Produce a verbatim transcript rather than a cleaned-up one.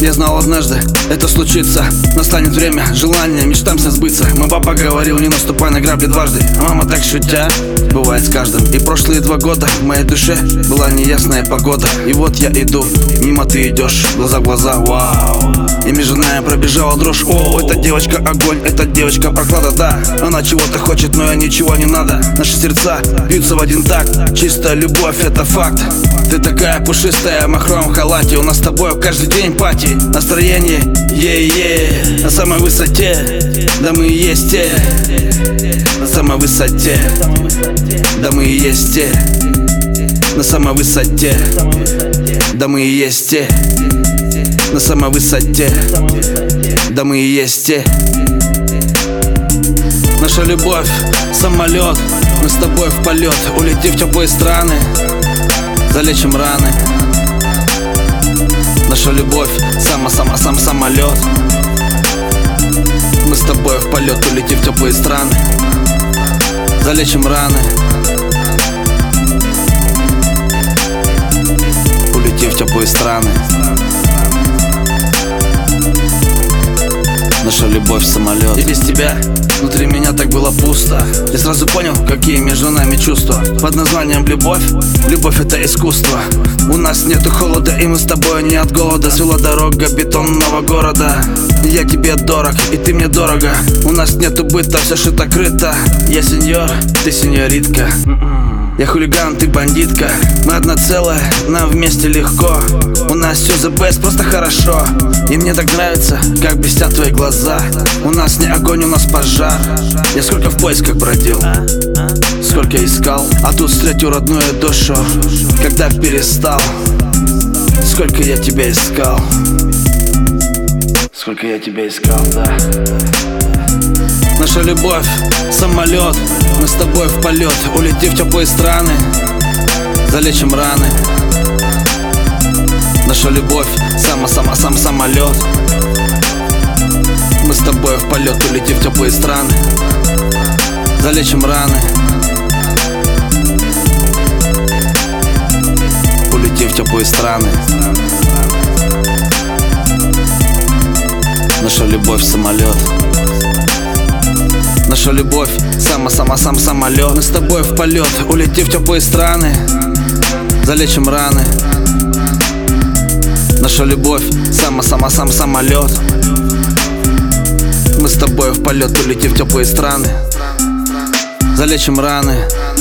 Я знал однажды, это случится. Настанет время, желание, мечтам снят сбыться. Мой папа говорил, не наступай на грабли дважды. А мама так шутя, бывает с каждым. И прошлые два года в моей душе была неясная погода. И вот я иду, мимо ты идешь, глаза в глаза, вау. И между нами пробежала дрожь. О, эта девочка огонь, эта девочка проклада, да. Она чего-то хочет, но я ничего не надо. Наши сердца бьются в один такт. Чистая любовь, это факт. Ты такая пушистая, в махровом халате. У нас с тобой каждый день пати. Настроение, е-е, на самой высоте. Да мы и есть те. На самой высоте. Да мы и есть те. На самой высоте. Да мы и есть те. На самой высоте. Да мы и есть те. Наша любовь, самолет. Мы с тобой в полет. Улети в теплые страны, залечим раны. Наша любовь, сама-сама-сам самолет. Мы с тобой в полет. Улети в теплые страны, залечим раны. Улети в теплые страны. Наша любовь самолет. И без тебя внутри меня так было пусто. Я сразу понял, какие между нами чувства. Под названием любовь. Любовь — это искусство. У нас нету холода, и мы с тобой не от голода. Свела дорога бетонного города. Я тебе дорог, и ты мне дорого. У нас нету быта, все шито-крыто. Я сеньор, ты сеньоритка. Я хулиган, ты бандитка. Мы одно целое, нам вместе легко. У нас все the best, просто хорошо. И мне так нравится, как блестят твои глаза. У нас не огонь, у нас пожар. Я сколько в поисках бродил, сколько искал, а тут встретил родную душу. Когда перестал, сколько я тебя искал. Сколько я тебя искал, да. Наша любовь, самолет. Мы с тобой в полет. Улети в теплые страны, залечим раны. Наша любовь, сама-сама-сам самолет. Мы с тобой в полет. Улети в теплые страны, залечим раны. Улети в теплые страны. Наша любовь самолет. Наша любовь, сама-сама-сам самолет. Мы с тобой в полет. Улети в теплые страны, залечим раны. Наша любовь, сама-сама-сам самолет. Мы с тобой в полет. Улети в теплые страны, залечим раны.